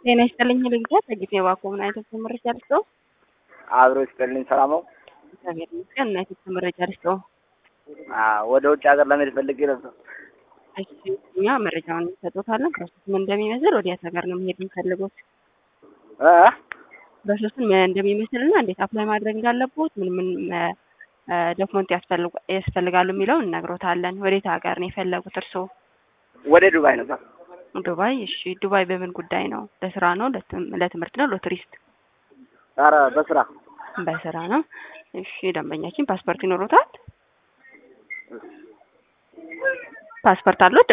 ጤና ይስጥልኝ ልንገር ከጊዜ ባኮ ምን አይነት መረጃ ልስጠው? አብሮ ይስጥልኝ ሰላም ነው። እግዚአብሔር ይመስገን። ምን አይነት መረጃ ልስጠው? ወደ ውጭ ሀገር ለመሄድ ፈልጌ ነበር። እሺ እኛ መረጃውን እንሰጥዎታለን። ፕሮሰስ ምን እንደሚመስል ወዲያት ሀገር ነው መሄድ የሚፈልጉት። ፕሮሰሱን ምን እንደሚመስልና እንዴት አፕላይ ማድረግ እንዳለቦት ምን ዶክመንት ያስፈልጋሉ የሚለውን እነግሮታለን። ወዴት ሀገር ነው የፈለጉት እርስዎ? ወደ ዱባይ ነበር። ዱባይ። እሺ ዱባይ በምን ጉዳይ ነው? ለስራ ነው? ለትምህርት ነው? ለቱሪስት? ኧረ በስራ። በስራ ነው። እሺ ደንበኛችን ፓስፖርት ይኖሮታል? ፓስፖርት አለው?